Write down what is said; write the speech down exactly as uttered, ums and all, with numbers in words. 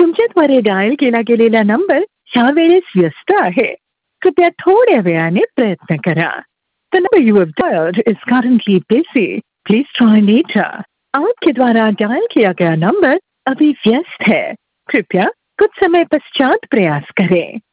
तुमच्या द्वारे डायल केला गेलेला नंबर ह्या वेळेस व्यस्त आहे. कृपया थोड्या वेळाने प्रयत्न करा. The number you have dialed is currently busy. Please try later. आपके द्वारा डायल किया गया नंबर अभी व्यस्त है. कृपया कुछ समय पश्चात प्रयास करें.